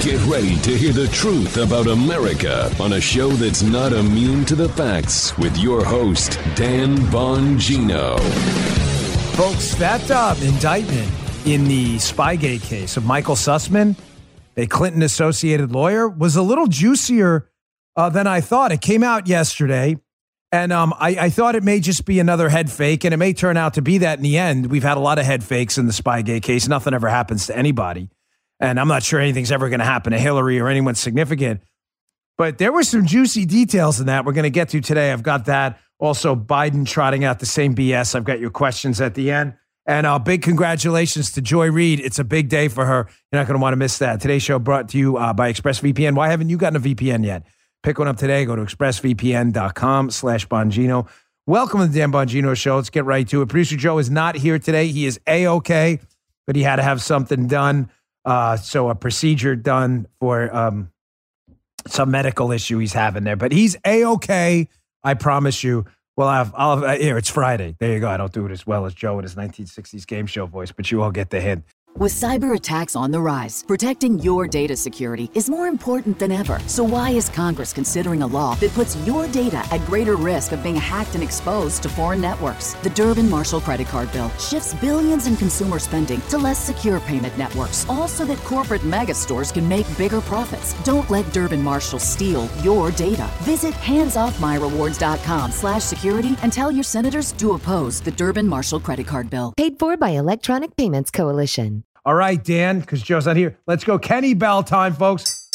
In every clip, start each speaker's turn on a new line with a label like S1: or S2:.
S1: Get ready to hear the truth about America on a show that's not immune to the facts with your host, Dan Bongino.
S2: Folks, that indictment in the Spygate case of Michael Sussman, a Clinton-associated lawyer, was a little juicier than I thought. It came out yesterday, and I thought it may just be another head fake, and it may turn out to be that in the end. We've had a lot of head fakes in the Spygate case. Nothing ever happens to anybody. And I'm not sure anything's ever going to happen to Hillary or anyone significant. But there were some juicy details in that we're going to get to today. I've got that. Also, Biden trotting out the same BS. I've got your questions at the end. And big congratulations to Joy Reid. It's a big day for her. You're not going to want to miss that. Today's show brought to you by ExpressVPN. Why haven't you gotten a VPN yet? Pick one up today. Go to expressvpn.com/Bongino. Welcome to the Dan Bongino Show. Let's get right to it. Producer Joe is not here today. He is A-OK, but he had to have something done. So a procedure done for some medical issue he's having there. But he's A-OK, I promise you. I'll have here, it's Friday. There you go. I don't do it as well as Joe in his 1960s game show voice, but you all get the hint.
S3: With cyber attacks on the rise, protecting your data security is more important than ever. So why is Congress considering a law that puts your data at greater risk of being hacked and exposed to foreign networks? The Durbin-Marshall credit card bill shifts billions in consumer spending to less secure payment networks, all so that corporate mega stores can make bigger profits. Don't let Durbin-Marshall steal your data. Visit handsoffmyrewards.com/security and tell your senators to oppose the Durbin-Marshall credit card bill.
S4: Paid for by Electronic Payments Coalition.
S2: All right, Dan, because Joe's not here. Let's go Kenny Bell time, folks.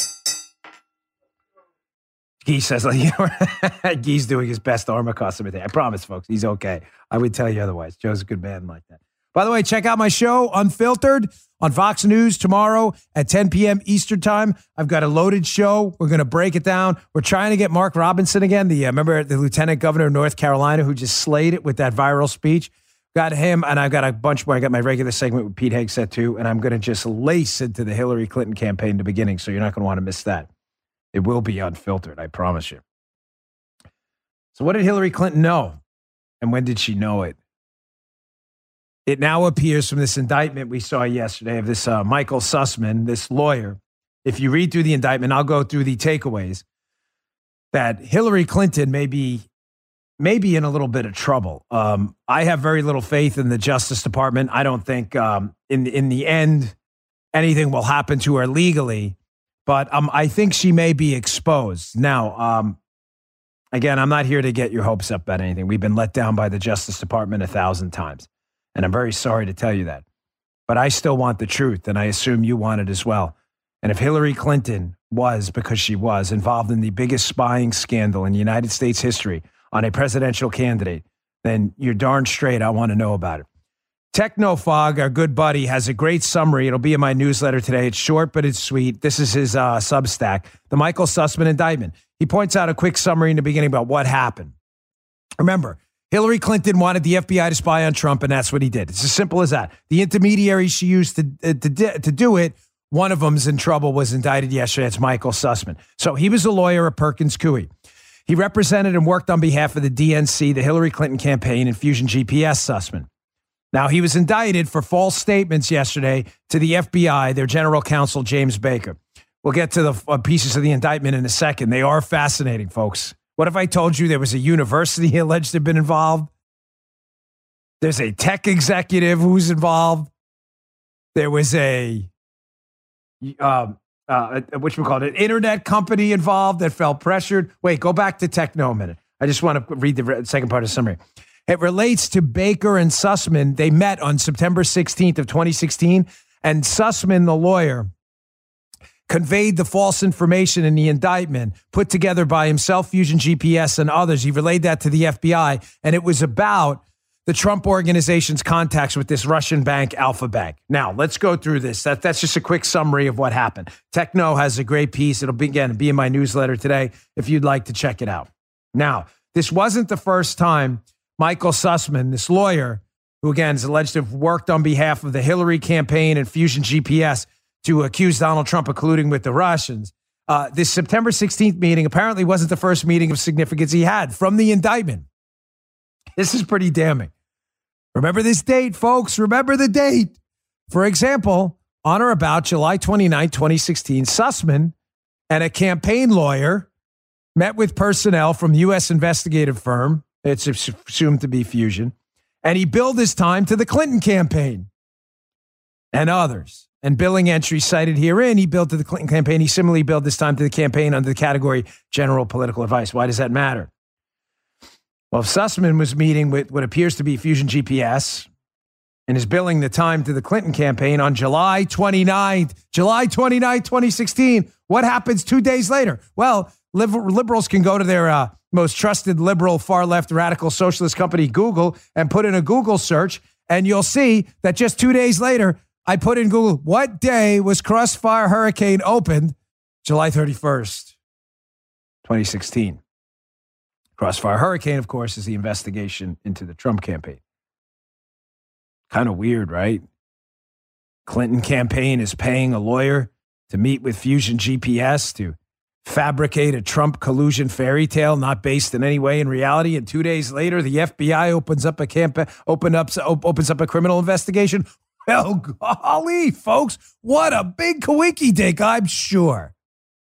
S2: Geese says, Geese doing his best armor costume today. I promise, folks, he's okay. I would tell you otherwise. Joe's a good man like that. By the way, check out my show, Unfiltered, on Fox News tomorrow at 10 p.m. Eastern time. I've got a loaded show. We're going to break it down. We're trying to get Mark Robinson again. Remember the lieutenant governor of North Carolina who just slayed it with that viral speech? Got him, and I've got a bunch more. I got my regular segment with Pete Hegseth, too, and I'm going to just lace into the Hillary Clinton campaign in the beginning, so you're not going to want to miss that. It will be unfiltered, I promise you. So what did Hillary Clinton know, and when did she know it? It now appears from this indictment we saw yesterday of this Michael Sussman, this lawyer. If you read through the indictment, I'll go through the takeaways, that Hillary Clinton may be in a little bit of trouble. I have very little faith in the Justice Department. I don't think in the end anything will happen to her legally, but I think she may be exposed. Now, again, I'm not here to get your hopes up about anything. We've been let down by the Justice Department 1,000 times, and I'm very sorry to tell you that. But I still want the truth, and I assume you want it as well. And if Hillary Clinton was, because she was, involved in the biggest spying scandal in United States history on a presidential candidate, then you're darn straight I want to know about it. Technofog, our good buddy, has a great summary. It'll be in my newsletter today. It's short, but it's sweet. This is his Substack, the Michael Sussman indictment. He points out a quick summary in the beginning about what happened. Remember, Hillary Clinton wanted the FBI to spy on Trump, and that's what he did. It's as simple as that. The intermediary she used to do it, one of them's in trouble, was indicted yesterday. It's Michael Sussman. So he was a lawyer at Perkins Coie. He represented and worked on behalf of the DNC, the Hillary Clinton campaign, and Fusion GPS Sussman. Now, he was indicted for false statements yesterday to the FBI, their general counsel, James Baker. We'll get to the pieces of the indictment in a second. They are fascinating, folks. What if I told you there was a university alleged to have been involved? There's a tech executive who's involved. There was an internet company involved that felt pressured. Wait, go back to Techno a minute. I just want to read the second part of the summary. It relates to Baker and Sussman. They met on September 16th of 2016, and Sussman, the lawyer, conveyed the false information in the indictment put together by himself, Fusion GPS, and others. He relayed that to the FBI, and it was about the Trump organization's contacts with this Russian bank, Alpha Bank. Now, let's go through this. That's just a quick summary of what happened. Techno has a great piece. It'll be in my newsletter today if you'd like to check it out. Now, this wasn't the first time Michael Sussman, this lawyer, who again is alleged to have worked on behalf of the Hillary campaign and Fusion GPS to accuse Donald Trump of colluding with the Russians. This September 16th meeting apparently wasn't the first meeting of significance he had from the indictment. This is pretty damning. Remember this date, folks. Remember the date. For example, on or about July 29, 2016, Sussman and a campaign lawyer met with personnel from U.S. investigative firm, it's assumed to be Fusion, and he billed his time to the Clinton campaign and others. And billing entries cited herein, he billed to the Clinton campaign. He similarly billed this time to the campaign under the category general political advice. Why does that matter? Well, if Sussman was meeting with what appears to be Fusion GPS and is billing the time to the Clinton campaign on July 29, 2016, what happens 2 days later? Well, liberals can go to their most trusted liberal, far-left, radical socialist company, Google, and put in a Google search, and you'll see that just 2 days later, I put in Google, what day was Crossfire Hurricane opened? July 31st, 2016. Crossfire Hurricane, of course, is the investigation into the Trump campaign. Kind of weird, right? Clinton campaign is paying a lawyer to meet with Fusion GPS to fabricate a Trump collusion fairy tale not based in any way in reality. And 2 days later, the FBI opens up a criminal investigation. Well, golly, folks, what a big kawiki dink, I'm sure.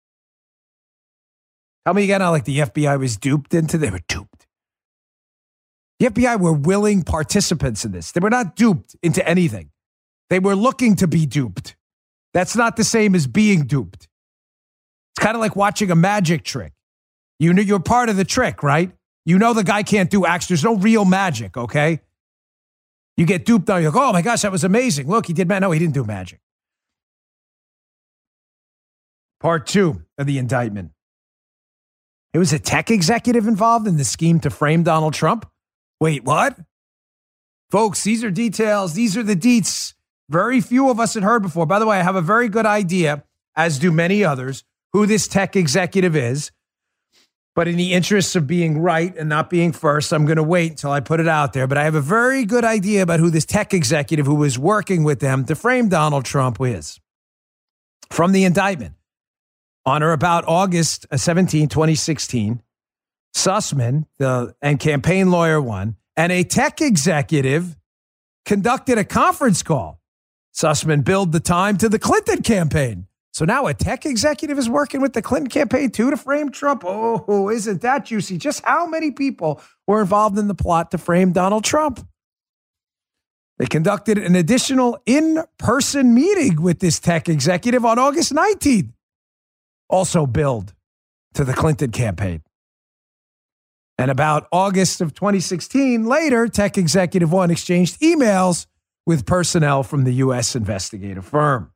S2: Tell me again how like the FBI was duped into? They were duped. The FBI were willing participants in this. They were not duped into anything. They were looking to be duped. That's not the same as being duped. It's kind of like watching a magic trick. You know you're part of the trick, right? You know the guy can't do acts. There's no real magic, okay? You get duped on, you're like, oh my gosh, that was amazing. Look, he did magic. No, he didn't do magic. Part 2 of the indictment. It was a tech executive involved in the scheme to frame Donald Trump. Wait, what? Folks, these are details. These are the deets. Very few of us had heard before. By the way, I have a very good idea, as do many others, who this tech executive is. But in the interests of being right and not being first, I'm going to wait until I put it out there. But I have a very good idea about who this tech executive who was working with them to frame Donald Trump is. From the indictment, on or about August 17, 2016, Sussman, and campaign lawyer one, and a tech executive conducted a conference call. Sussman billed the time to the Clinton campaign. So now a tech executive is working with the Clinton campaign too to frame Trump. Oh, isn't that juicy? Just how many people were involved in the plot to frame Donald Trump? They conducted an additional in-person meeting with this tech executive on August 19th. Also billed to the Clinton campaign. And about August of 2016, later, tech executive one exchanged emails with personnel from the U.S. investigative firm.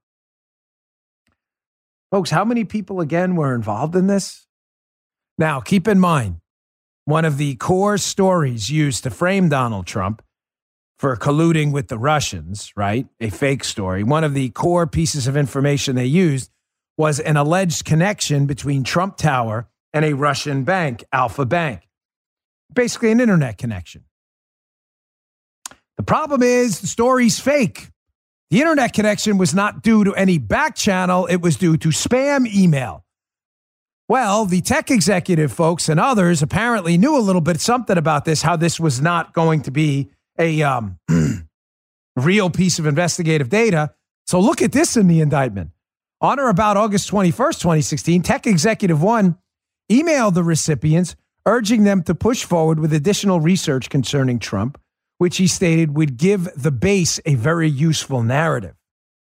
S2: Folks, how many people, again, were involved in this? Now, keep in mind, one of the core stories used to frame Donald Trump for colluding with the Russians, right? A fake story. One of the core pieces of information they used was an alleged connection between Trump Tower and a Russian bank, Alfa Bank. Basically an internet connection. The problem is the story's fake. The internet connection was not due to any back channel. It was due to spam email. Well, the tech executive folks and others apparently knew a little bit something about this, how this was not going to be a real piece of investigative data. So look at this in the indictment. On or about August 21st, 2016, tech executive one emailed the recipients urging them to push forward with additional research concerning Trump, which he stated would give the base a very useful narrative.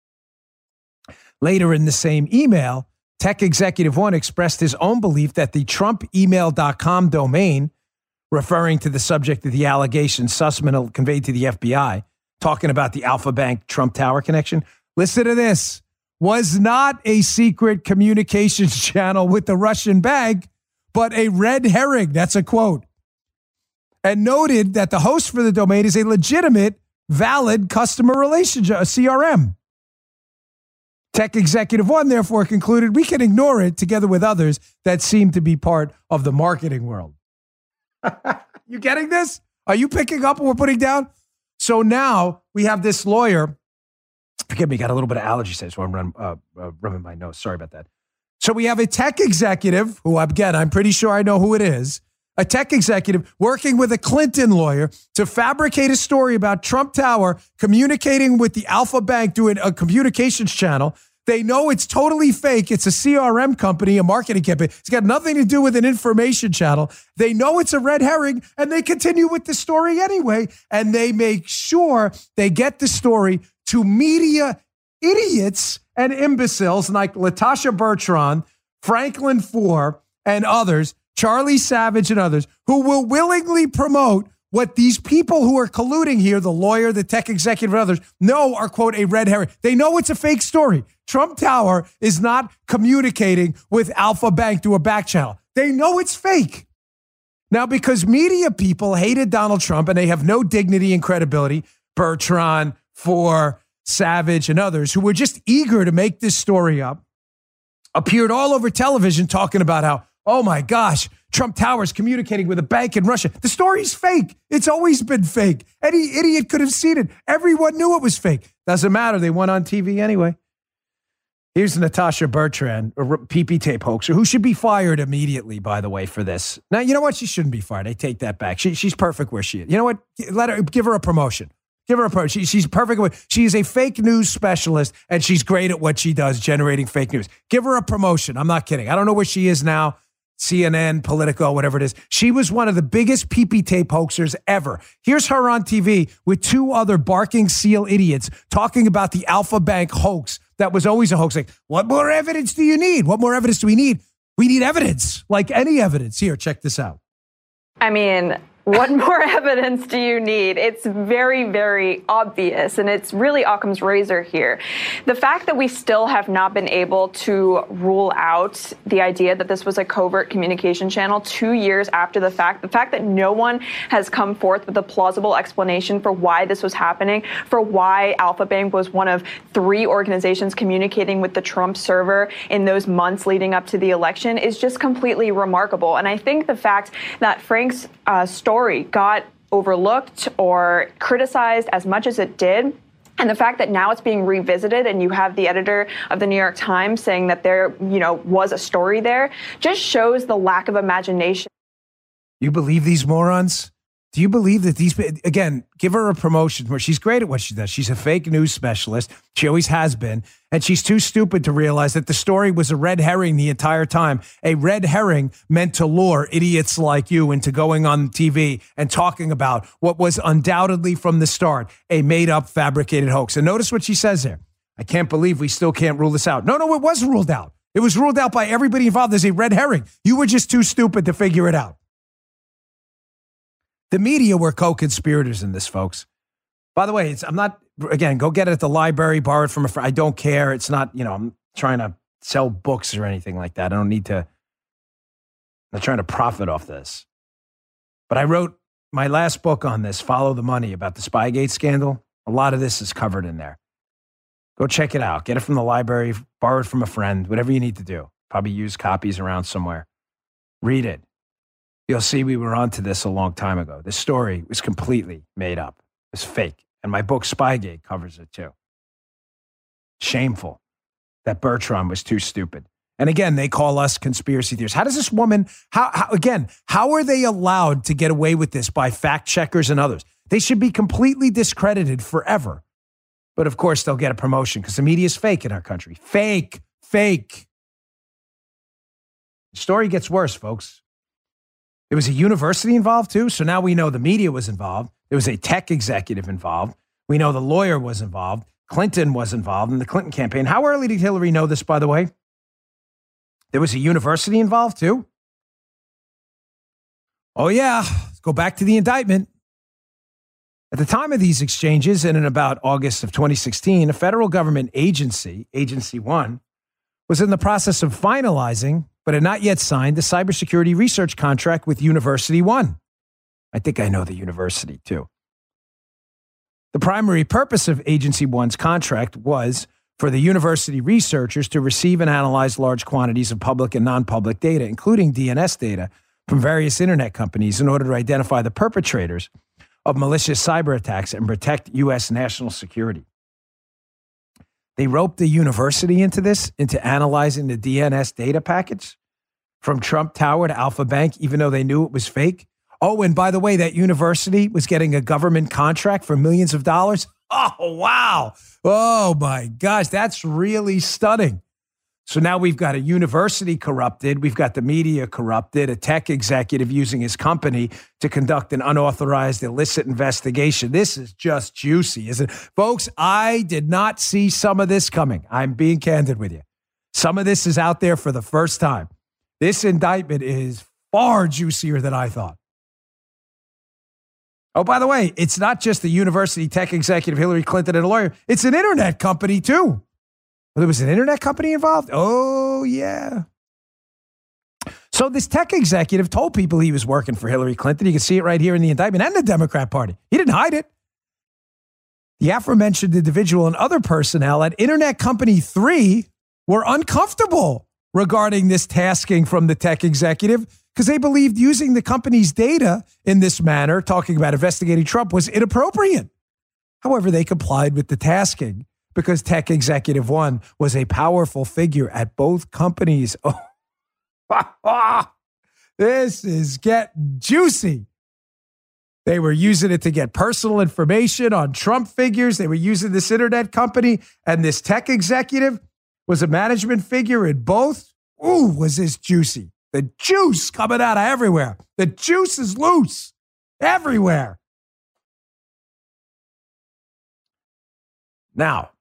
S2: Later in the same email, tech executive one expressed his own belief that the TrumpEmail.com domain, referring to the subject of the allegation Sussman conveyed to the FBI, talking about the Alfa Bank Trump Tower connection, listen to this, was not a secret communications channel with the Russian bank, but a red herring. That's a quote. And noted that the host for the domain is a legitimate, valid customer relationship, a CRM. Tech executive one, therefore, concluded we can ignore it together with others that seem to be part of the marketing world. You getting this? Are you picking up what we're putting down? So now we have this lawyer. Forgive me, got a little bit of allergy today, so I'm rubbing my nose. Sorry about that. So we have a tech executive who, again, I'm pretty sure I know who it is, a tech executive working with a Clinton lawyer to fabricate a story about Trump Tower communicating with the Alpha Bank through a communications channel. They know it's totally fake. It's a CRM company, a marketing campaign. It's got nothing to do with an information channel. They know it's a red herring, and they continue with the story anyway. And they make sure they get the story to media idiots and imbeciles like Latasha Bertrand, Franklin Foer, and others, Charlie Savage and others, who will willingly promote what these people who are colluding here, the lawyer, the tech executive, and others, know are, quote, a red herring. They know it's a fake story. Trump Tower is not communicating with Alpha Bank through a back channel. They know it's fake. Now, because media people hated Donald Trump and they have no dignity and credibility, Bertrand, Foer, Savage, and others who were just eager to make this story up, appeared all over television talking about how, oh my gosh, Trump Tower is communicating with a bank in Russia. The story's fake. It's always been fake. Any idiot could have seen it. Everyone knew it was fake. Doesn't matter. They went on TV anyway. Here's Natasha Bertrand, a PP tape hoaxer, who should be fired immediately, by the way, for this. Now, you know what? She shouldn't be fired. I take that back. She's perfect where she is. You know what? Give her a promotion. Give her a promotion. She's perfect. She is a fake news specialist, and she's great at what she does, generating fake news. Give her a promotion. I'm not kidding. I don't know where she is now. CNN, Politico, whatever it is. She was one of the biggest PP tape hoaxers ever. Here's her on TV with two other barking seal idiots talking about the Alpha Bank hoax that was always a hoax. Like, what more evidence do you need? What more evidence do we need? We need evidence, like any evidence. Here, check this out.
S5: I mean, what more evidence do you need? It's very, very obvious, and it's really Occam's razor here. The fact that we still have not been able to rule out the idea that this was a covert communication channel 2 years after the fact that no one has come forth with a plausible explanation for why this was happening, for why Alpha Bank was one of 3 organizations communicating with the Trump server in those months leading up to the election is just completely remarkable. And I think the fact that Frank's story got overlooked or criticized as much as it did, and the fact that now it's being revisited and you have the editor of the New York Times saying that there, was a story there, just shows the lack of imagination.
S2: You believe these morons? Do you believe that these, again, give her a promotion where she's great at what she does. She's a fake news specialist. She always has been. And she's too stupid to realize that the story was a red herring the entire time. A red herring meant to lure idiots like you into going on TV and talking about what was undoubtedly from the start a made-up, fabricated hoax. And notice what she says there. I can't believe we still can't rule this out. No, it was ruled out. It was ruled out by everybody involved as a red herring. You were just too stupid to figure it out. The media were co-conspirators in this, folks. By the way, go get it at the library, borrow it from a friend. I don't care. It's not, I'm trying to sell books or anything like that. I'm not trying to profit off this. But I wrote my last book on this, Follow the Money, about the Spygate scandal. A lot of this is covered in there. Go check it out. Get it from the library, borrow it from a friend, whatever you need to do. Probably use copies around somewhere. Read it. You'll see we were onto this a long time ago. This story was completely made up. It was fake. And my book, Spygate, covers it too. Shameful that Bertrand was too stupid. And again, they call us conspiracy theorists. How does this woman, how are they allowed to get away with this by fact checkers and others? They should be completely discredited forever. But of course, they'll get a promotion because the media is fake in our country. Fake. The story gets worse, folks. There was a university involved too. So now we know the media was involved. There was a tech executive involved. We know the lawyer was involved. Clinton was involved in the Clinton campaign. How early did Hillary know this, by the way? There was a university involved too. Oh yeah, let's go back to the indictment. At the time of these exchanges, and in about August of 2016, a federal government agency, Agency One, was in the process of finalizing, but had not yet signed, the cybersecurity research contract with University One. I think I know the university too. The primary purpose of Agency One's contract was for the university researchers to receive and analyze large quantities of public and non-public data, including DNS data from various internet companies in order to identify the perpetrators of malicious cyber attacks and protect U.S. national security. They roped the university into this, into analyzing the DNS data package. from Trump Tower to Alpha Bank, even though they knew it was fake. Oh, and by the way, that university was getting a government contract for millions of dollars. Oh, wow. Oh, my gosh. That's really stunning. So now we've got a university corrupted. We've got the media corrupted, a tech executive using his company to conduct an unauthorized illicit investigation. This is just juicy, isn't it? Folks, I did not see some of this coming. I'm being candid with you. Some of this is out there for the first time. This indictment is far juicier than I thought. Oh, by the way, it's not just the university tech executive, Hillary Clinton, and a lawyer. It's an internet company, too. Well, there was an internet company involved? Oh, yeah. So this tech executive told people he was working for Hillary Clinton. You can see it right here in the indictment and the Democrat Party. He didn't hide it. The aforementioned individual and other personnel at Internet Company 3 were uncomfortable regarding this tasking from the tech executive because they believed using the company's data in this manner, talking about investigating Trump, was inappropriate. However, they complied with the tasking because Tech Executive 1 was a powerful figure at both companies. Oh, this is getting juicy. They were using it to get personal information on Trump figures. They were using this internet company, and this tech executive was a management figure in both. Ooh, was this juicy. The juice coming out of everywhere. The juice is loose everywhere. Now,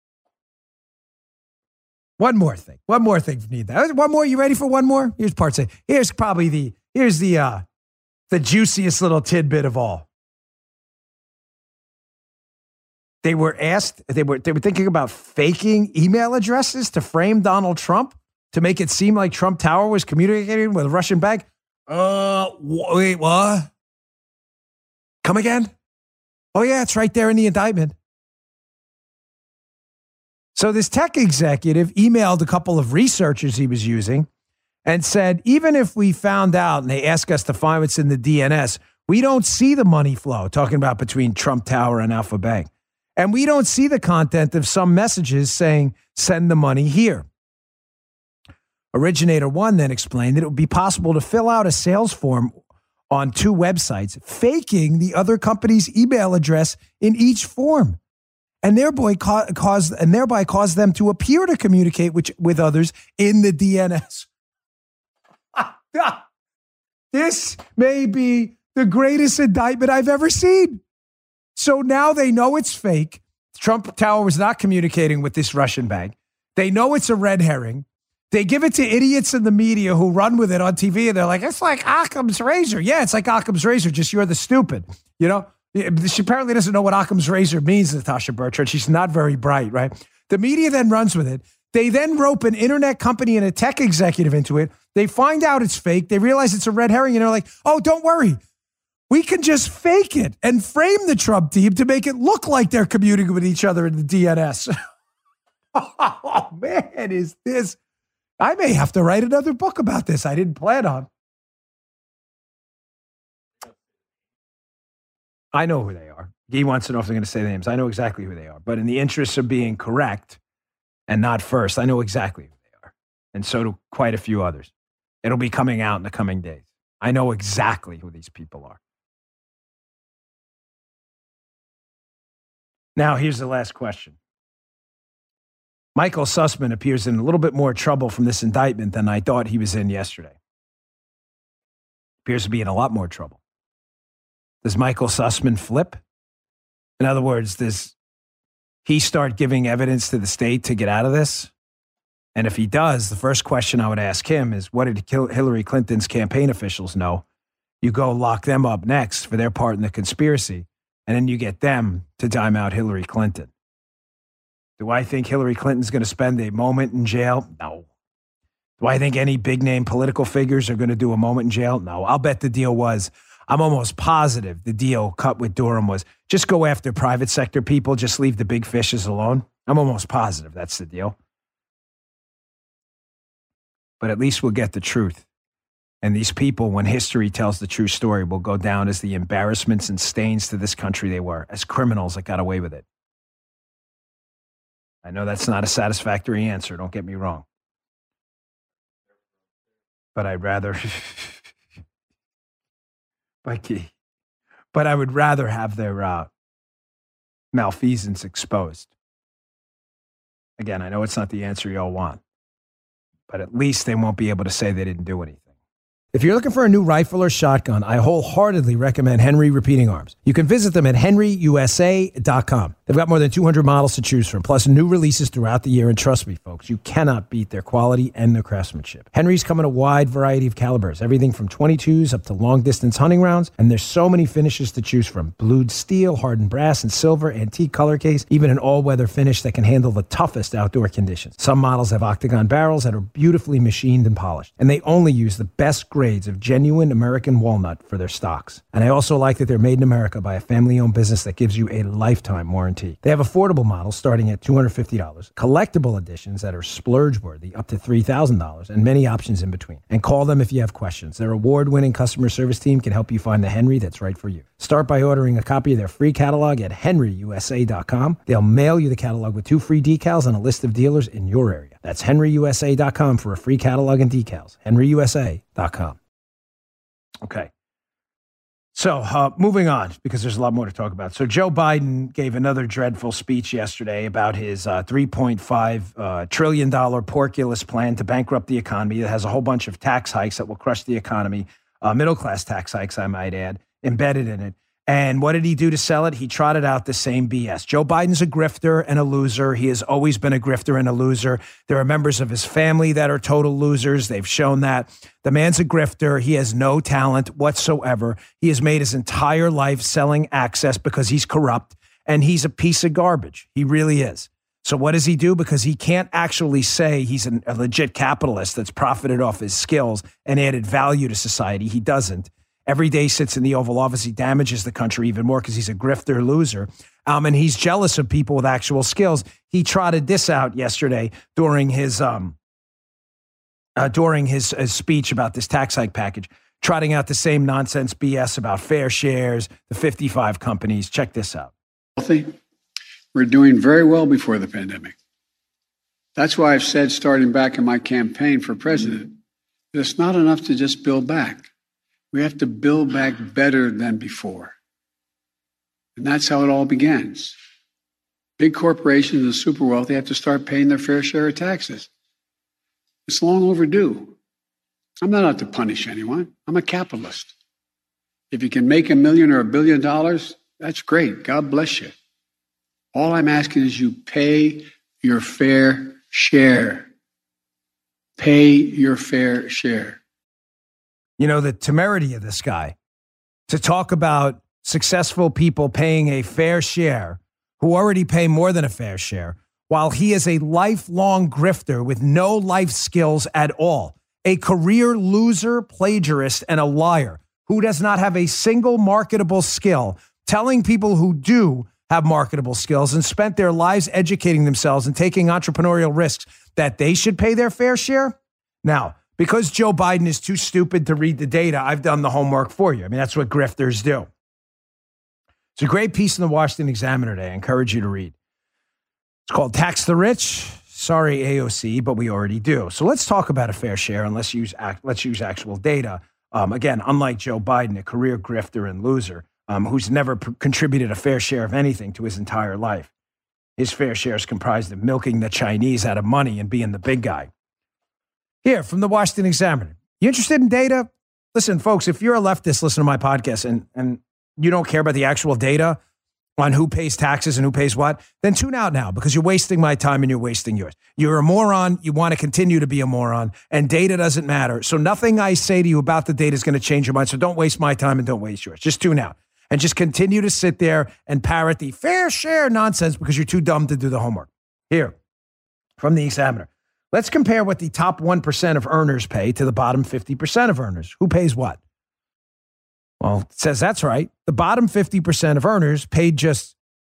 S2: one more thing. One more thing for me. One more. You ready for one more? Here's part C. Here's probably the juiciest little tidbit of all. They were asked, they were thinking about faking email addresses to frame Donald Trump to make it seem like Trump Tower was communicating with a Russian bank. Wait, what? Come again? Oh, yeah, it's right there in the indictment. So this tech executive emailed a couple of researchers he was using and said, even if we found out and they ask us to find what's in the DNS, we don't see the money flow, talking about between Trump Tower and Alpha Bank. And we don't see the content of some messages saying, send the money here. Originator 1 then explained that it would be possible to fill out a sales form on 2 websites, faking the other company's email address in each form, and thereby cause them to appear to communicate with others in the DNS. This may be the greatest indictment I've ever seen. So now they know it's fake. Trump Tower was not communicating with this Russian bank. They know it's a red herring. They give it to idiots in the media who run with it on TV, and they're like, it's like Occam's razor. Yeah, it's like Occam's razor, just you're the stupid. You know, she apparently doesn't know what Occam's razor means, Natasha Bertrand. She's not very bright, right? The media then runs with it. They then rope an internet company and a tech executive into it. They find out it's fake. They realize it's a red herring, and they're like, oh, don't worry. We can just fake it and frame the Trump team to make it look like they're communicating with each other in the DNS. Oh, man, is this... I may have to write another book about this. I didn't plan on. I know who they are. He wants to know if they're going to say the names. I know exactly who they are. But in the interest of being correct and not first, I know exactly who they are. And so do quite a few others. It'll be coming out in the coming days. I know exactly who these people are. Now, here's the last question. Michael Sussman appears in a little bit more trouble from this indictment than I thought he was in yesterday. Appears to be in a lot more trouble. Does Michael Sussman flip? In other words, does he start giving evidence to the state to get out of this? And if he does, the first question I would ask him is, what did Hillary Clinton's campaign officials know? You go lock them up next for their part in the conspiracy, and then you get them to dime out Hillary Clinton. Do I think Hillary Clinton's going to spend a moment in jail? No. Do I think any big-name political figures are going to do a moment in jail? No. I'll bet the deal was, I'm almost positive the deal cut with Durham was, just go after private sector people, just leave the big fishes alone. I'm almost positive that's the deal. But at least we'll get the truth. And these people, when history tells the true story, will go down as the embarrassments and stains to this country they were, as criminals that got away with it. I know that's not a satisfactory answer, don't get me wrong. but I'd rather, but I would rather have their malfeasance exposed. Again, I know it's not the answer y'all want, but at least they won't be able to say they didn't do anything. If you're looking for a new rifle or shotgun, I wholeheartedly recommend Henry Repeating Arms. You can visit them at henryusa.com. They've got more than 200 models to choose from, plus new releases throughout the year. And trust me, folks, you cannot beat their quality and their craftsmanship. Henry's come in a wide variety of calibers, everything from 22s up to long-distance hunting rounds. And there's so many finishes to choose from. Blued steel, hardened brass, and silver, antique color case, even an all-weather finish that can handle the toughest outdoor conditions. Some models have octagon barrels that are beautifully machined and polished. And they only use the best grades of genuine American walnut for their stocks. And I also like that they're made in America by a family-owned business that gives you a lifetime warranty. They have affordable models starting at $250, collectible editions that are splurge-worthy up to $3,000, and many options in between. And call them if you have questions. Their award-winning customer service team can help you find the Henry that's right for you. Start by ordering a copy of their free catalog at henryusa.com. They'll mail you the catalog with 2 free decals and a list of dealers in your area. That's henryusa.com for a free catalog and decals. henryusa.com. Okay. So moving on, because there's a lot more to talk about. So Joe Biden gave another dreadful speech yesterday about his $3.5 trillion porculus plan to bankrupt the economy. It has a whole bunch of tax hikes that will crush the economy, middle-class tax hikes, I might add, embedded in it. And what did he do to sell it? He trotted out the same BS. Joe Biden's a grifter and a loser. He has always been a grifter and a loser. There are members of his family that are total losers. They've shown that. The man's a grifter. He has no talent whatsoever. He has made his entire life selling access because he's corrupt, and he's a piece of garbage. He really is. So what does he do? Because he can't actually say he's a legit capitalist that's profited off his skills and added value to society. He doesn't. Every day he sits in the Oval Office, he damages the country even more because he's a grifter loser. And he's jealous of people with actual skills. He trotted this out yesterday during his speech about this tax hike package, trotting out the same nonsense BS about fair shares, the 55 companies. Check this out.
S6: We're doing very well before the pandemic. That's why I've said, starting back in my campaign for president, that it's not enough to just build back. We have to build back better than before. And that's how it all begins. Big corporations and super wealthy have to start paying their fair share of taxes. It's long overdue. I'm not out to punish anyone. I'm a capitalist. If you can make $1 million or $1 billion, that's great. God bless you. All I'm asking is you pay your fair share. Pay your fair share.
S2: You know, the temerity of this guy to talk about successful people paying a fair share who already pay more than a fair share, while he is a lifelong grifter with no life skills at all, a career loser, plagiarist, and a liar who does not have a single marketable skill, telling people who do have marketable skills and spent their lives educating themselves and taking entrepreneurial risks that they should pay their fair share. Now, because Joe Biden is too stupid to read the data, I've done the homework for you. I mean, that's what grifters do. It's a great piece in the Washington Examiner today. I encourage you to read. It's called Tax the Rich. Sorry, AOC, but we already do. So let's talk about a fair share, and let's use actual data. Again, unlike Joe Biden, a career grifter and loser who's never contributed a fair share of anything to his entire life. His fair share is comprised of milking the Chinese out of money and being the big guy. Here, from the Washington Examiner. You interested in data? Listen, folks, if you're a leftist, listen to my podcast and you don't care about the actual data on who pays taxes and who pays what, then tune out now because you're wasting my time and you're wasting yours. You're a moron. You want to continue to be a moron, and data doesn't matter. So nothing I say to you about the data is going to change your mind. So don't waste my time and don't waste yours. Just tune out and just continue to sit there and parrot the fair share nonsense because you're too dumb to do the homework. Here, from the Examiner. Let's compare what the top 1% of earners pay to the bottom 50% of earners. Who pays what? Well, it says that's right. The bottom 50% of earners paid just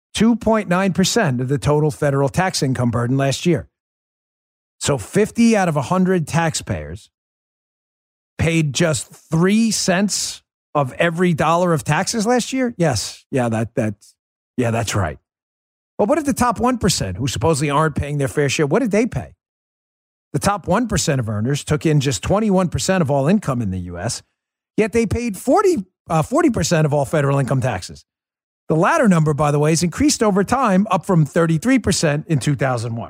S2: 2.9% of the total federal tax income burden last year. So 50 out of 100 taxpayers paid just 3 cents of every dollar of taxes last year? Yes. Yeah, that's right. Well, what did the top 1%, who supposedly aren't paying their fair share, what did they pay? The top 1% of earners took in just 21% of all income in the U.S., yet they paid 40% of all federal income taxes. The latter number, by the way, has increased over time, up from 33% in 2001.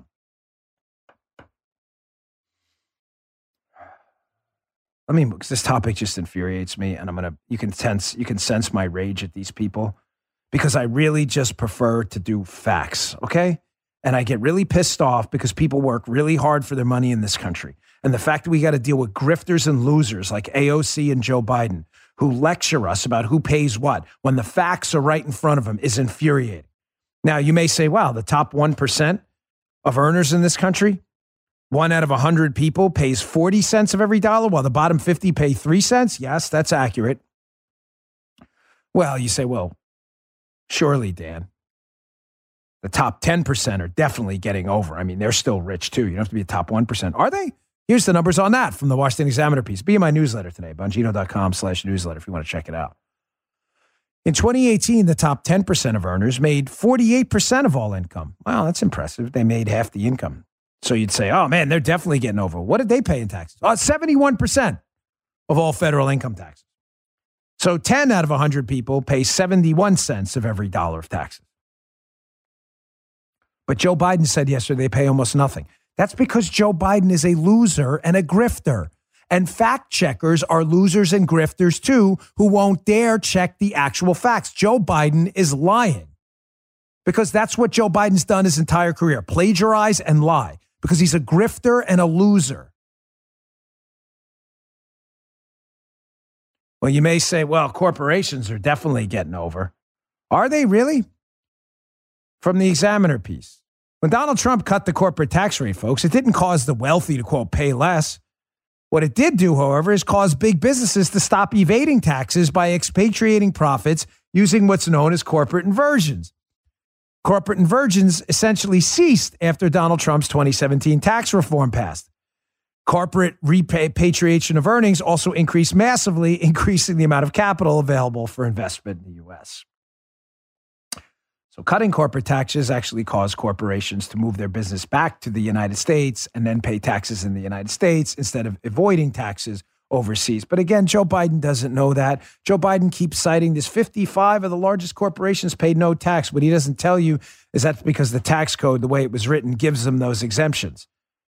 S2: Because this topic just infuriates me, and you can sense my rage at these people, because I really just prefer to do facts, okay? And I get really pissed off because people work really hard for their money in this country. And the fact that we got to deal with grifters and losers like AOC and Joe Biden, who lecture us about who pays what when the facts are right in front of them, is infuriating. Now, you may say, wow, the top 1% of earners in this country, 1 out of 100 people pays 40 cents of every dollar, while the bottom 50 pay 3 cents. Yes, that's accurate. Well, you say, well, surely, Dan, the top 10% are definitely getting over. They're still rich too. You don't have to be a top 1%. Are they? Here's the numbers on that from the Washington Examiner piece. Be in my newsletter today, Bongino.com/newsletter if you want to check it out. In 2018, the top 10% of earners made 48% of all income. Wow, that's impressive. They made half the income. So you'd say, oh man, they're definitely getting over. What did they pay in taxes? 71% of all federal income taxes. So 10 out of 100 people pay 71 cents of every dollar of taxes. But Joe Biden said yesterday they pay almost nothing. That's because Joe Biden is a loser and a grifter. And fact checkers are losers and grifters too, who won't dare check the actual facts. Joe Biden is lying because that's what Joe Biden's done his entire career, plagiarize and lie, because he's a grifter and a loser. Well, you may say, well, corporations are definitely getting over. Are they really? From the Examiner piece. When Donald Trump cut the corporate tax rate, folks, it didn't cause the wealthy to, quote, pay less. What it did do, however, is cause big businesses to stop evading taxes by expatriating profits using what's known as corporate inversions. Corporate inversions essentially ceased after Donald Trump's 2017 tax reform passed. Corporate repatriation of earnings also increased massively, increasing the amount of capital available for investment in the U.S. So cutting corporate taxes actually caused corporations to move their business back to the United States and then pay taxes in the United States instead of avoiding taxes overseas. But again, Joe Biden doesn't know that. Joe Biden keeps citing this 55 of the largest corporations paid no tax. What he doesn't tell you is that's because the tax code, the way it was written, gives them those exemptions.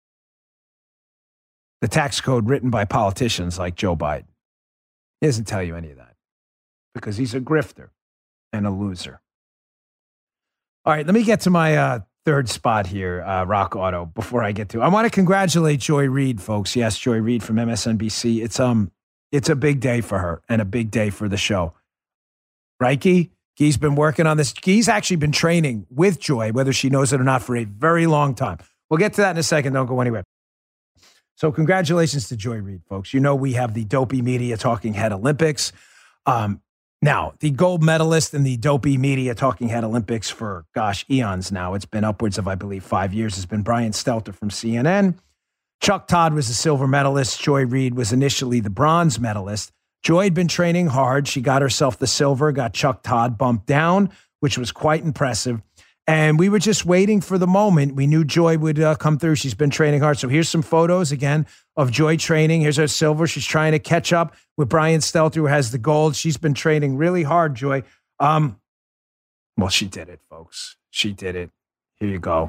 S2: The tax code written by politicians like Joe Biden. He doesn't tell you any of that because he's a grifter and a loser. All right, let me get to my third spot here, Rock Auto, before I get to. I want to congratulate Joy Reid, folks. Yes, Joy Reid from MSNBC. It's a big day for her and a big day for the show. Right, Guy? Guy's been working on this. Guy's actually been training with Joy, whether she knows it or not, for a very long time. We'll get to that in a second. Don't go anywhere. So congratulations to Joy Reid, folks. You know we have the Dopey Media Talking Head Olympics. Now, the gold medalist in the Dopey Media Talking Head Olympics for, eons now. It's been upwards of, I believe, 5 years. Has been Brian Stelter from CNN. Chuck Todd was the silver medalist. Joy Reid was initially the bronze medalist. Joy had been training hard. She got herself the silver, got Chuck Todd bumped down, which was quite impressive. And we were just waiting for the moment. We knew Joy would come through. She's been training hard. So here's some photos, again, of Joy training. Here's her silver. She's trying to catch up with Brian Stelter, who has the gold. She's been training really hard, Joy. Well, she did it, folks. She did it. Here you go.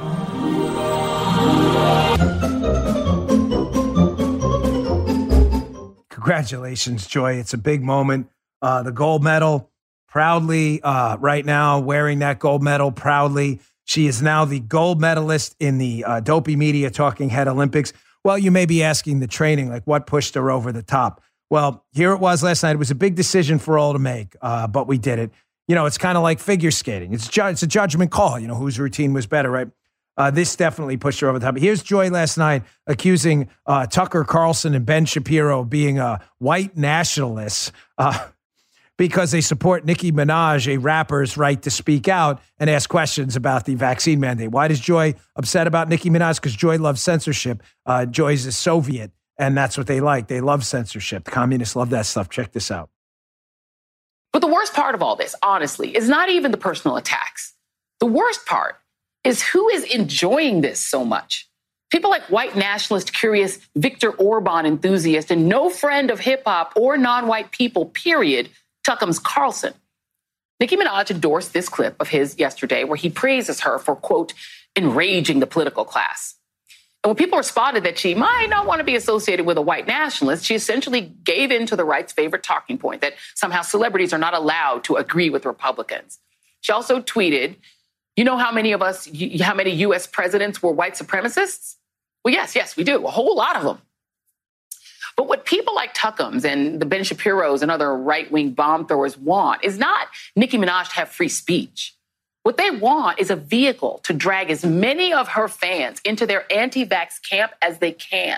S2: Congratulations, Joy. It's a big moment. The gold medal. Proudly, right now, wearing that gold medal proudly. She is now the gold medalist in the Dopey Media Talking Head Olympics. Well, you may be asking the training, like what pushed her over the top? Well, here it was last night. It was a big decision for all to make, but we did it. You know, it's kind of like figure skating. It's a judgment call, you know, whose routine was better, right? This definitely pushed her over the top. Here's Joy last night accusing Tucker Carlson and Ben Shapiro of being white nationalists, because they support Nicki Minaj, a rapper's right to speak out and ask questions about the vaccine mandate. Why does Joy upset about Nicki Minaj? Because Joy loves censorship. Joy's a Soviet, and that's what they like. They love censorship. The communists love that stuff. Check this out.
S7: But the worst part of all this, honestly, is not even the personal attacks. The worst part is who is enjoying this so much. People like white nationalist, curious Viktor Orban enthusiast and no friend of hip hop or non-white people, period, Tuckums Carlson. Nicki Minaj endorsed this clip of his yesterday where he praises her for, quote, enraging the political class. And when people responded that she might not want to be associated with a white nationalist, she essentially gave in to the right's favorite talking point that somehow celebrities are not allowed to agree with Republicans. She also tweeted, you know how many U.S. presidents were white supremacists? Well, yes, we do. A whole lot of them. But what people like Tuckums and the Ben Shapiros and other right-wing bomb throwers want is not Nicki Minaj to have free speech. What they want is a vehicle to drag as many of her fans into their anti-vax camp as they can.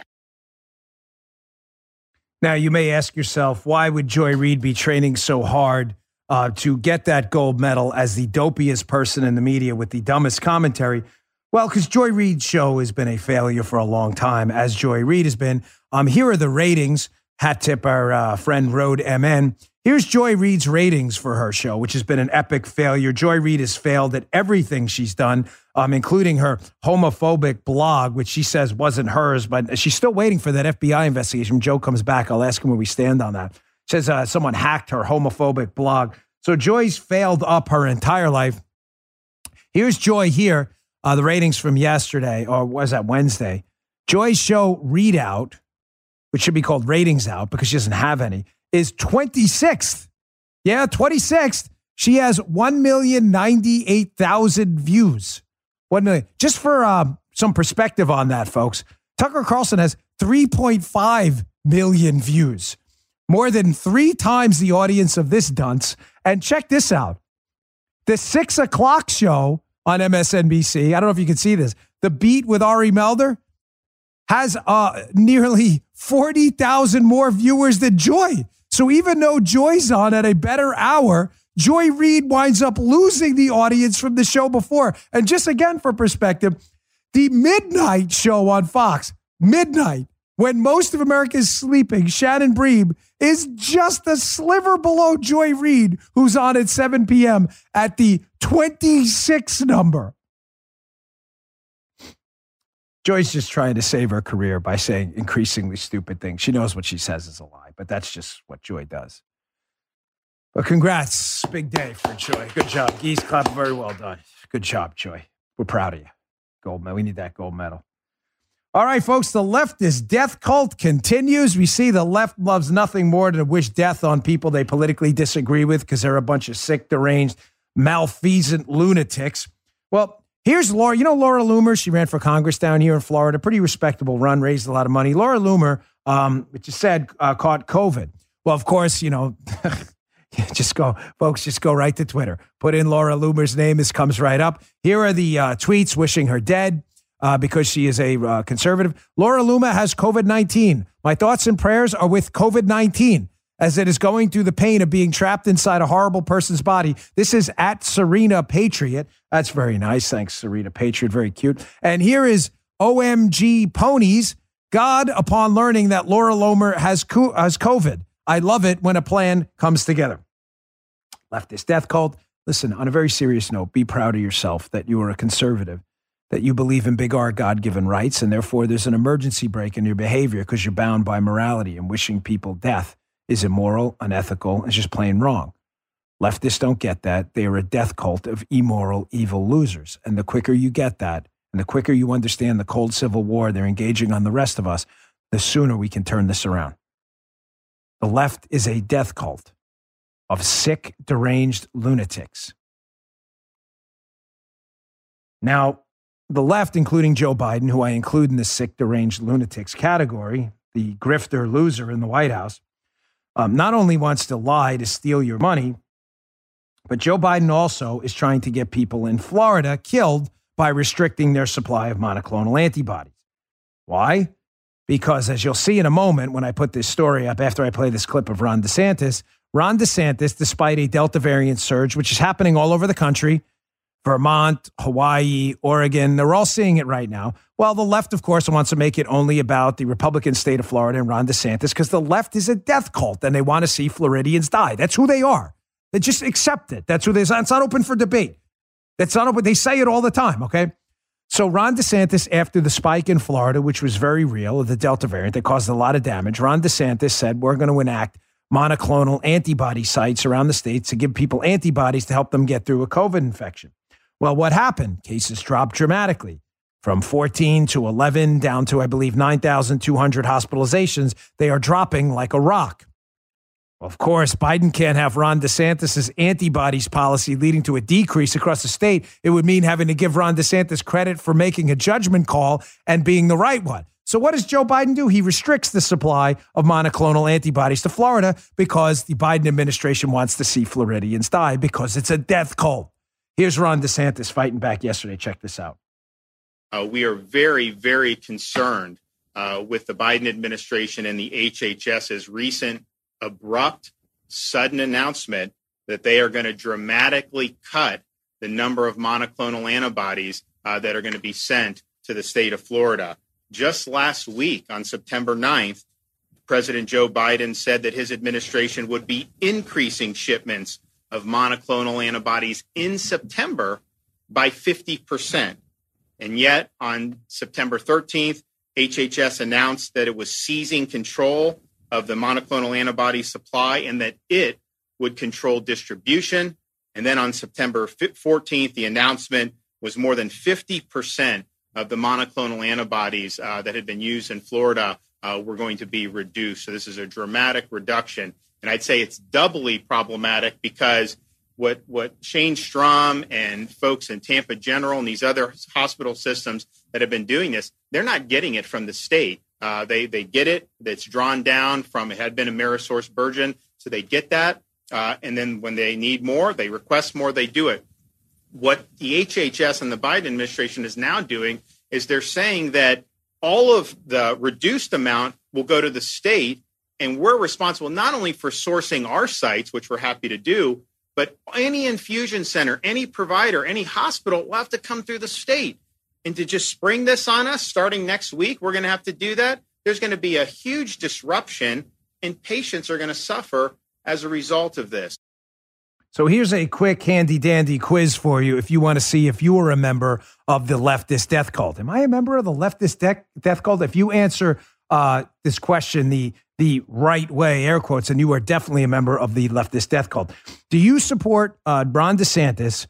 S2: Now, you may ask yourself, why would Joy Reid be training so hard to get that gold medal as the dopiest person in the media with the dumbest commentary? Well, because Joy Reid's show has been a failure for a long time, as Joy Reid has been. Here are the ratings. Hat tip our friend Road MN. Here's Joy Reid's ratings for her show, which has been an epic failure. Joy Reid has failed at everything she's done, including her homophobic blog, which she says wasn't hers, but she's still waiting for that FBI investigation. When Joe comes back, I'll ask him where we stand on that. Says someone hacked her homophobic blog. So Joy's failed up her entire life. Here's Joy here. The ratings from yesterday, or was that Wednesday? Joy's show Readout, which should be called Ratings Out because she doesn't have any, is 26th. Yeah, 26th. She has 1,098,000 views. 1 million. Just for some perspective on that, folks, Tucker Carlson has 3.5 million views. More than 3 times the audience of this dunce. And check this out. The 6 o'clock show on MSNBC, I don't know if you can see this, The Beat with Ari Melder has nearly 40,000 more viewers than Joy. So even though Joy's on at a better hour, Joy Reid winds up losing the audience from the show before. And just again for perspective, the midnight show on Fox, midnight, when most of America is sleeping, Shannon Bream is just a sliver below Joy Reid, who's on at 7 p.m. at the 26 number. Joy's just trying to save her career by saying increasingly stupid things. She knows what she says is a lie, but that's just what Joy does. But congrats. Big day for Joy. Good job. Geese Club, very well done. Good job, Joy. We're proud of you. Gold medal. We need that gold medal. All right, folks, the leftist death cult continues. We see the left loves nothing more than to wish death on people they politically disagree with because they're a bunch of sick, deranged, malfeasant lunatics. Well, here's Laura. You know Laura Loomer? She ran for Congress down here in Florida. Pretty respectable run, raised a lot of money. Laura Loomer, which is said, caught COVID. Well, of course, you know, just go right to Twitter. Put in Laura Loomer's name. This comes right up. Here are the tweets wishing her dead. Because she is a conservative. Laura Loomer has COVID-19. My thoughts and prayers are with COVID-19 as it is going through the pain of being trapped inside a horrible person's body. This is at Serena Patriot. That's very nice. Thanks, Serena Patriot. Very cute. And here is OMG Ponies. God, upon learning that Laura Loomer has COVID. I love it when a plan comes together. Leftist death cult. Listen, on a very serious note, be proud of yourself that you are a conservative, that you believe in big R God-given rights, and therefore there's an emergency break in your behavior because you're bound by morality, and wishing people death is immoral, unethical, and just plain wrong. Leftists don't get that. They are a death cult of immoral, evil losers. And the quicker you get that, and the quicker you understand the cold civil war they're engaging on the rest of us, the sooner we can turn this around. The left is a death cult of sick, deranged lunatics. Now, the left, including Joe Biden, who I include in the sick, deranged lunatics category, the grifter loser in the White House, not only wants to lie to steal your money, but Joe Biden also is trying to get people in Florida killed by restricting their supply of monoclonal antibodies. Why? Because as you'll see in a moment when I put this story up after I play this clip of Ron DeSantis, despite a Delta variant surge, which is happening all over the country, Vermont, Hawaii, Oregon, they're all seeing it right now. Well, the left, of course, wants to make it only about the Republican state of Florida and Ron DeSantis because the left is a death cult and they want to see Floridians die. That's who they are. They just accept it. That's who they are. It's not open for debate. That's not open. They say it all the time, okay? So Ron DeSantis, after the spike in Florida, which was very real, of the Delta variant that caused a lot of damage, Ron DeSantis said, we're going to enact monoclonal antibody sites around the states to give people antibodies to help them get through a COVID infection. Well, what happened? Cases dropped dramatically from 14 to 11 down to, I believe, 9,200 hospitalizations. They are dropping like a rock. Well, of course, Biden can't have Ron DeSantis' antibodies policy leading to a decrease across the state. It would mean having to give Ron DeSantis credit for making a judgment call and being the right one. So what does Joe Biden do? He restricts the supply of monoclonal antibodies to Florida because the Biden administration wants to see Floridians die because it's a death cult. Here's Ron DeSantis fighting back yesterday. Check this out.
S8: We are very, very concerned with the Biden administration and the HHS's recent abrupt, sudden announcement that they are going to dramatically cut the number of monoclonal antibodies that are going to be sent to the state of Florida. Just last week, on September 9th, President Joe Biden said that his administration would be increasing shipments of monoclonal antibodies in September by 50%. And yet, on September 13th, HHS announced that it was seizing control of the monoclonal antibody supply and that it would control distribution. And then on September 14th, the announcement was more than 50% of the monoclonal antibodies that had been used in Florida were going to be reduced. So this is a dramatic reduction. And I'd say it's doubly problematic because what Shane Strom and folks in Tampa General and these other hospital systems that have been doing this, they're not getting it from the state. They get it. That's drawn down from, it had been AmerisourceBergen. So they get that. And then when they need more, they request more, they do it. What the HHS and the Biden administration is now doing is they're saying that all of the reduced amount will go to the state, and we're responsible not only for sourcing our sites, which we're happy to do, but any infusion center, any provider, any hospital will have to come through the state. And to just spring this on us starting next week, we're going to have to do that. There's going to be a huge disruption, and patients are going to suffer as a result of this.
S2: So here's a quick handy-dandy quiz for you if you want to see if you are a member of the leftist death cult. Am I a member of the leftist death cult? If you answer this question the right way, air quotes, and you are definitely a member of the leftist death cult. Do you support Ron DeSantis,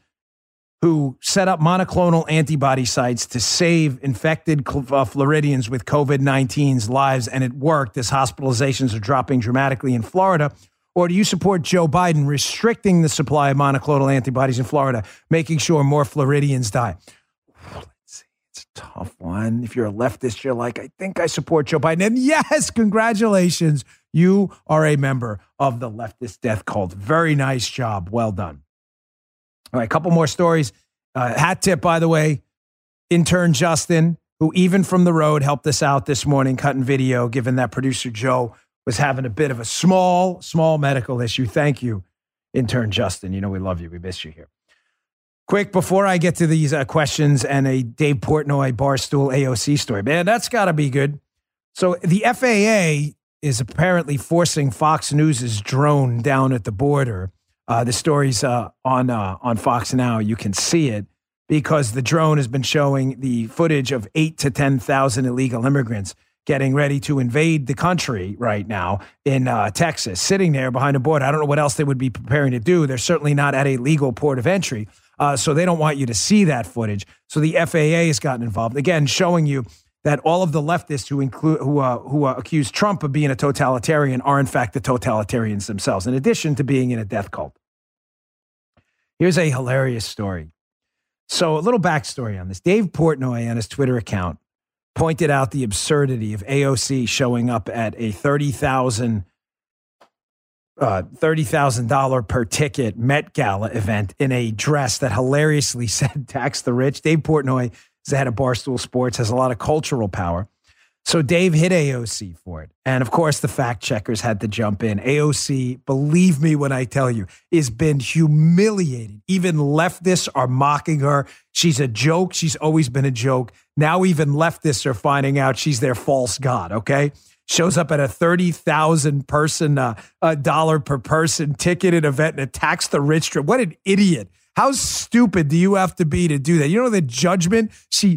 S2: who set up monoclonal antibody sites to save infected Floridians with COVID-19's lives, and it worked as hospitalizations are dropping dramatically in Florida? Or do you support Joe Biden restricting the supply of monoclonal antibodies in Florida, making sure more Floridians die? Let's see. It's a tough one. If you're a leftist, you're like, I think I support Joe Biden. And yes, congratulations. You are a member of the leftist death cult. Very nice job. Well done. All right, a couple more stories. Hat tip, by the way, intern Justin, who even from the road helped us out this morning, cutting video, given that producer Joe was having a bit of a small medical issue. Thank you, intern Justin. You know we love you. We miss you here. Quick, before I get to these questions and a Dave Portnoy Barstool AOC story. Man, that's got to be good. So the FAA is apparently forcing Fox News' drone down at the border. The story's on Fox Now. You can see it because the drone has been showing the footage of 8,000 to 10,000 illegal immigrants getting ready to invade the country right now in Texas, sitting there behind a border. I don't know what else they would be preparing to do. They're certainly not at a legal port of entry, so they don't want you to see that footage. So the FAA has gotten involved, again, showing you that all of the leftists who accuse Trump of being a totalitarian are, in fact, the totalitarians themselves, in addition to being in a death cult. Here's a hilarious story. So a little backstory on this. Dave Portnoy on his Twitter account pointed out the absurdity of AOC showing up at a $30,000 per ticket Met Gala event in a dress that hilariously said tax the rich. Dave Portnoy is the head of Barstool Sports, has a lot of cultural power. So Dave hit AOC for it. And of course, the fact checkers had to jump in. AOC, believe me when I tell you, has been humiliated. Even leftists are mocking her. She's a joke. She's always been a joke. Now even leftists are finding out she's their false god, okay? Shows up at a 30,000 person, $1 per person ticketed event and attacks the rich. What an idiot. How stupid do you have to be to do that? You know the judgment she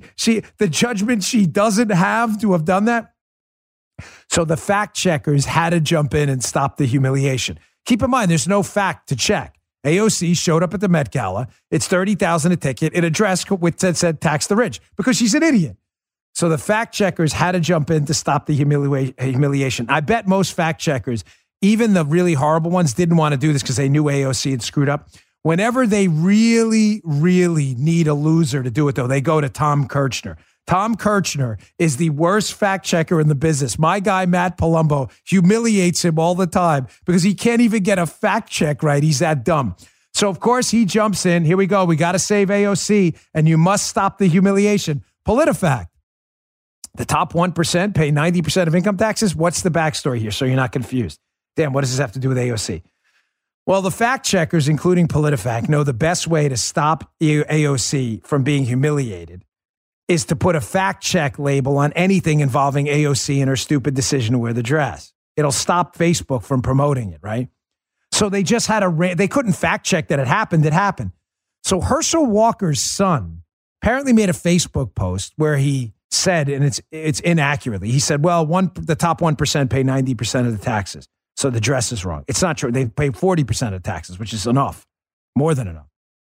S2: doesn't have to have done that? So the fact checkers had to jump in and stop the humiliation. Keep in mind, there's no fact to check. AOC showed up at the Met Gala. It's $30,000 a ticket in a dress which said tax the rich because she's an idiot. So the fact checkers had to jump in to stop the humiliation. I bet most fact checkers, even the really horrible ones, didn't want to do this because they knew AOC had screwed up. Whenever they really, really need a loser to do it, though, they go to Tom Kirchner. Tom Kirchner is the worst fact checker in the business. My guy, Matt Palumbo, humiliates him all the time because he can't even get a fact check right. He's that dumb. So, of course, he jumps in. Here we go. We got to save AOC, and you must stop the humiliation. PolitiFact. The top 1% pay 90% of income taxes. What's the backstory here so you're not confused? Damn, what does this have to do with AOC? Well, the fact checkers, including PolitiFact, know the best way to stop AOC from being humiliated is to put a fact check label on anything involving AOC and her stupid decision to wear the dress. It'll stop Facebook from promoting it, right? So they just had they couldn't fact check that it happened. It happened. So Herschel Walker's son apparently made a Facebook post where he said, and it's inaccurately, he said, well, the top 1% pay 90% of the taxes. So the dress is wrong. It's not true. They pay 40% of taxes, which is enough, more than enough.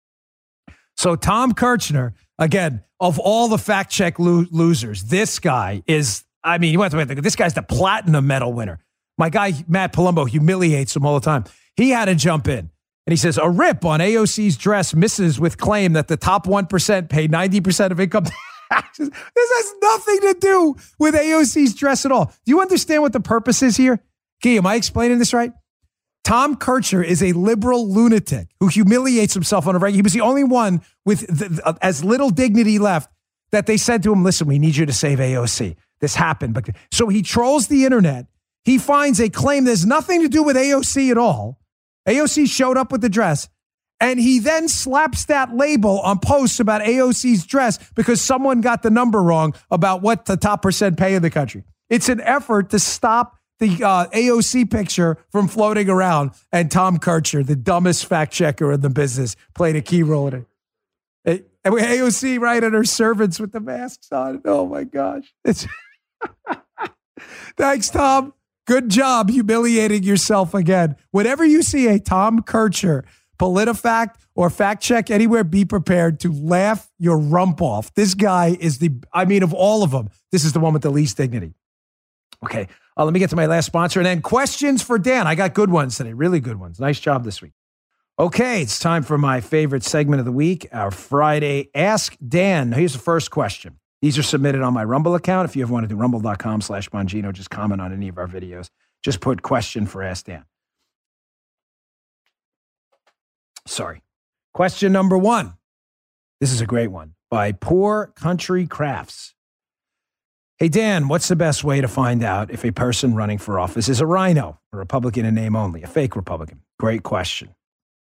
S2: So Tom Kirchner, again, of all the fact check losers, this guy is, I mean, this guy's the platinum medal winner. My guy, Matt Palumbo, humiliates him all the time. He had to jump in. And he says, a rip on AOC's dress misses with claim that the top 1% pay 90% of income taxes. This has nothing to do with AOC's dress at all. Do you understand what the purpose is here? Okay, am I explaining this right? Tom Kirchner is a liberal lunatic who humiliates himself on a regular. He was the only one with as little dignity left that they said to him, listen, we need you to save AOC. This happened. So he trolls the internet. He finds a claim that has nothing to do with AOC at all. AOC showed up with the dress. And he then slaps that label on posts about AOC's dress because someone got the number wrong about what the top percent pay in the country. It's an effort to stop the AOC picture from floating around, and Tom Kirchner, the dumbest fact checker in the business, played a key role in it. And AOC, right, and her servants with the masks on. Oh, my gosh. Thanks, Tom. Good job humiliating yourself again. Whenever you see a Tom Kirchner, PolitiFact, or fact check anywhere, be prepared to laugh your rump off. This guy is of all of them, this is the one with the least dignity. Okay, let me get to my last sponsor and then questions for Dan. I got good ones today, really good ones. Nice job this week. Okay, it's time for my favorite segment of the week, our Friday Ask Dan. Now, here's the first question. These are submitted on my Rumble account. If you ever want to do rumble.com/Bongino, just comment on any of our videos. Just put question for Ask Dan. Sorry. Question number 1. This is a great one by Poor Country Crafts. Hey, Dan, what's the best way to find out if a person running for office is a rhino, a Republican in name only, a fake Republican? Great question.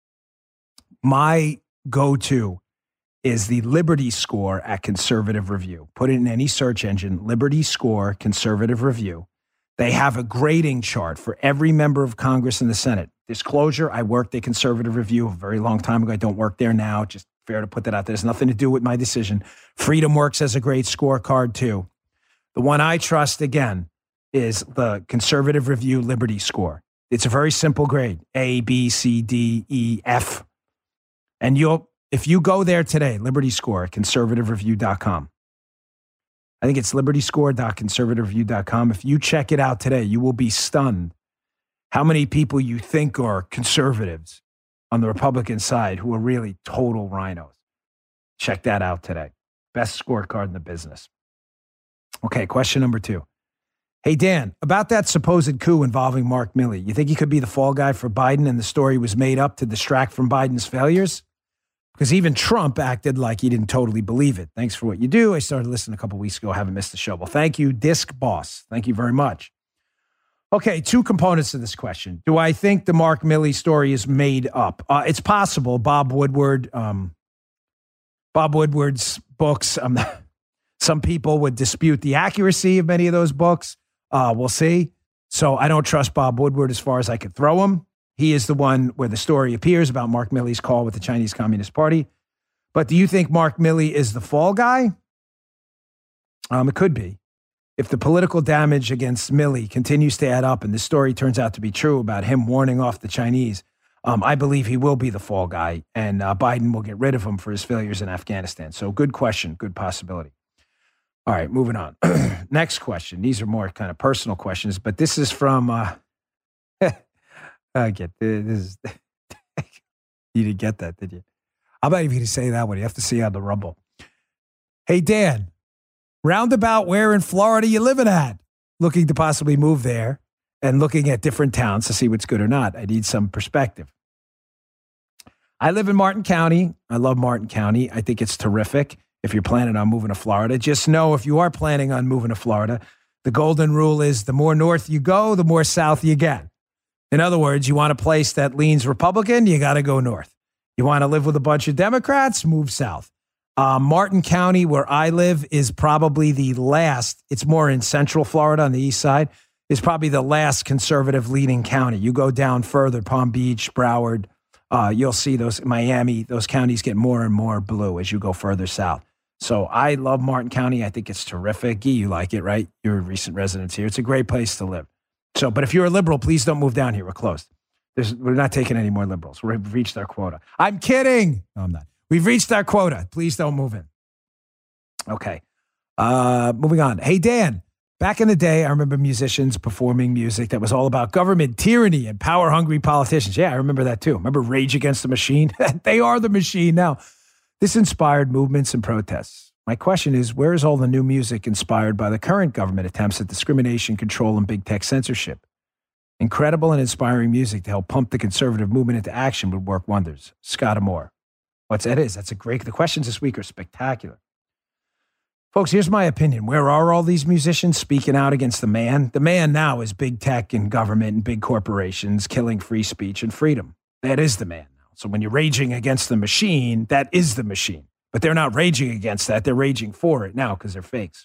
S2: My go-to is the Liberty Score at Conservative Review. Put it in any search engine, Liberty Score, Conservative Review. They have a grading chart for every member of Congress and the Senate. Disclosure, I worked at Conservative Review a very long time ago. I don't work there now. Just fair to put that out there. There's nothing to do with my decision. Freedom Works has a great scorecard too. The one I trust, again, is the Conservative Review Liberty Score. It's a very simple grade, A, B, C, D, E, F. And if you go there today, Liberty Score, conservativereview.com. I think it's libertyscore.conservativereview.com. If you check it out today, you will be stunned how many people you think are conservatives on the Republican side who are really total rhinos. Check that out today. Best scorecard in the business. Okay, question number 2. Hey, Dan, about that supposed coup involving Mark Milley, you think he could be the fall guy for Biden and the story was made up to distract from Biden's failures? Because even Trump acted like he didn't totally believe it. Thanks for what you do. I started listening a couple weeks ago. I haven't missed the show. Well, thank you, Disc Boss. Thank you very much. Okay, 2 components to this question. Do I think the Mark Milley story is made up? It's possible. Bob Woodward's books, some people would dispute the accuracy of many of those books. We'll see. So I don't trust Bob Woodward as far as I could throw him. He is the one where the story appears about Mark Milley's call with the Chinese Communist Party. But do you think Mark Milley is the fall guy? It could be. If the political damage against Milley continues to add up and this story turns out to be true about him warning off the Chinese, I believe he will be the fall guy, and Biden will get rid of him for his failures in Afghanistan. So good question, good possibility. All right, moving on. Next question. These are more kind of personal questions, but this is from... I get this. You didn't get that, did you? I'm not even going to say that one. You have to see on the Rumble. Hey, Dan, roundabout where in Florida you living at? Looking to possibly move there and looking at different towns to see what's good or not. I need some perspective. I live in Martin County. I love Martin County. I think it's terrific. If you're planning on moving to Florida, just know if you are planning on moving to Florida, the golden rule is the more north you go, the more south you get. In other words, you want a place that leans Republican, you got to go north. You want to live with a bunch of Democrats, move south. Martin County, where I live, is probably the last. It's more in central Florida on the east side. Is probably the last conservative leaning county. You go down further, Palm Beach, Broward, you'll see those, Miami, those counties get more and more blue as you go further south. So I love Martin County. I think it's terrific. Guy, you like it, right? You're a recent resident here. It's a great place to live. So, but if you're a liberal, please don't move down here. We're closed. We're not taking any more liberals. We've reached our quota. I'm kidding. No, I'm not. We've reached our quota. Please don't move in. Okay. Moving on. Hey, Dan, back in the day, I remember musicians performing music that was all about government tyranny and power-hungry politicians. Yeah, I remember that too. Remember Rage Against the Machine? They are the machine now. This inspired movements and protests. My question is, where is all the new music inspired by the current government attempts at discrimination, control, and big tech censorship? Incredible and inspiring music to help pump the conservative movement into action would work wonders. Scott Amore. What's that is? That's a great, the questions this week are spectacular. Folks, here's my opinion. Where are all these musicians speaking out against the man? The man now is big tech and government and big corporations killing free speech and freedom. That is the man now. So when you're raging against the machine, that is the machine. But they're not raging against that. They're raging for it now because they're fakes.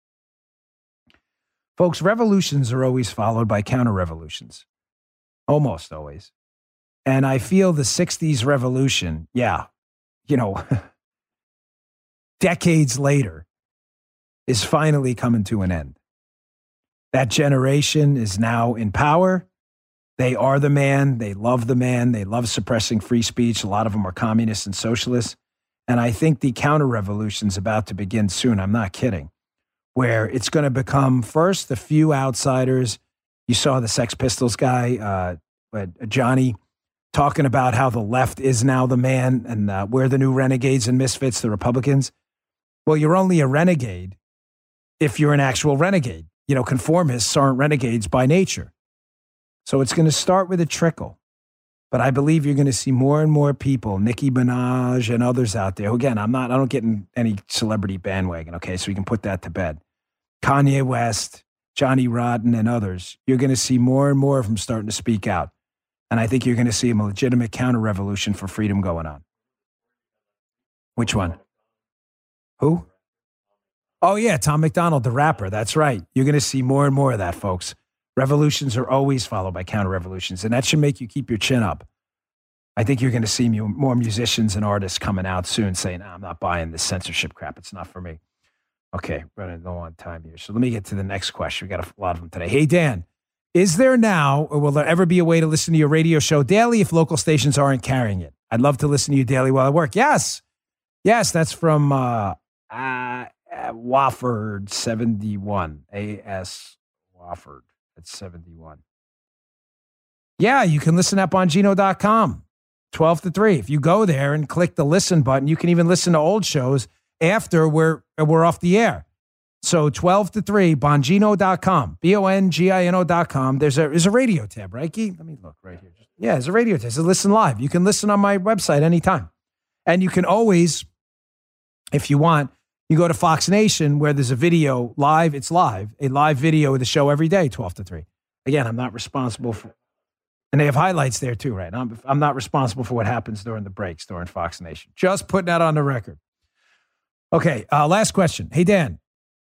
S2: Folks, revolutions are always followed by counter-revolutions. Almost always. And I feel the 60s revolution, decades later, is finally coming to an end. That generation is now in power. They are the man. They love the man. They love suppressing free speech. A lot of them are communists and socialists. And I think the counter-revolution is about to begin soon. I'm not kidding. Where it's going to become first the few outsiders. You saw the Sex Pistols guy, Johnny, talking about how the left is now the man and we're the new renegades and misfits, the Republicans. Well, you're only a renegade if you're an actual renegade. Conformists aren't renegades by nature. So it's going to start with a trickle. But I believe you're going to see more and more people, Nicki Minaj and others out there. Who, again, I don't get in any celebrity bandwagon, okay? So we can put that to bed. Kanye West, Johnny Rotten, and others. You're going to see more and more of them starting to speak out. And I think you're going to see a legitimate counter-revolution for freedom going on. Which one? Who? Oh, yeah, Tom McDonald, the rapper. That's right. You're going to see more and more of that, folks. Revolutions are always followed by counter-revolutions, and that should make you keep your chin up. I think you're going to see more musicians and artists coming out soon saying, I'm not buying this censorship crap. It's not for me. Okay, running low on time here. So let me get to the next question. We got a lot of them today. Hey, Dan, is there now or will there ever be a way to listen to your radio show daily if local stations aren't carrying it? I'd love to listen to you daily while I work. Yes, that's from Wofford 71, A.S. Wofford. At 71. Yeah, you can listen at Bongino.com, 12 to 3. If you go there and click the listen button, you can even listen to old shows after we're off the air. So 12 to 3, Bongino.com, Bongino.com. There's a radio tab, right, Guy? Let me look right here. Yeah, there's a radio tab. It's a listen live. You can listen on my website anytime. And you can always, if you want, you go to Fox Nation where there's a video live. It's live, a live video of the show every day, 12 to 3. Again, I'm not responsible for, and they have highlights there too, right? I'm not responsible for what happens during the breaks during Fox Nation. Just putting that on the record. Okay, last question. Hey, Dan,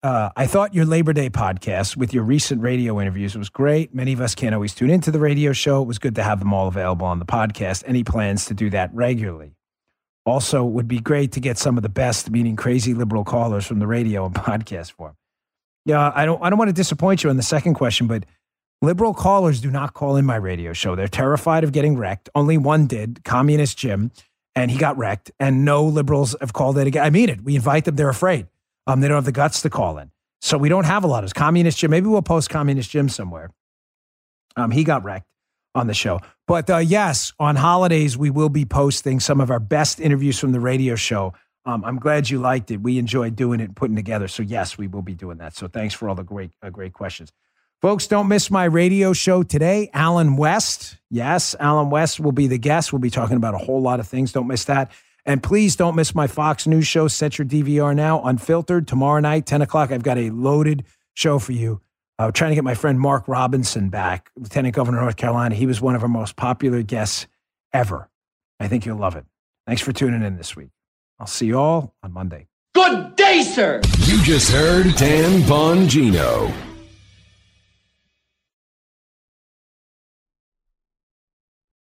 S2: I thought your Labor Day podcast with your recent radio interviews was great. Many of us can't always tune into the radio show. It was good to have them all available on the podcast. Any plans to do that regularly? Also, it would be great to get some of the best, meaning crazy liberal callers from the radio and podcast form. Yeah, I don't want to disappoint you on the second question, but liberal callers do not call in my radio show. They're terrified of getting wrecked. Only one did, Communist Jim, and he got wrecked. And no liberals have called in again. I mean it. We invite them. They're afraid. They don't have the guts to call in. So we don't have a lot of Communist Jim. Maybe we'll post Communist Jim somewhere. He got wrecked on the show. But yes, on holidays, we will be posting some of our best interviews from the radio show. I'm glad you liked it. We enjoyed doing it and putting together. So yes, we will be doing that. So thanks for all the great questions. Folks, don't miss my radio show today. Alan West. Yes, Alan West will be the guest. We'll be talking about a whole lot of things. Don't miss that. And please don't miss my Fox News show, Set Your DVR Now, Unfiltered, tomorrow night, 10 o'clock. I've got a loaded show for you. I'm trying to get my friend Mark Robinson back, Lieutenant Governor of North Carolina. He was one of our most popular guests ever. I think you'll love it. Thanks for tuning in this week. I'll see you all on Monday.
S9: Good day, sir.
S1: You just heard Dan Bongino.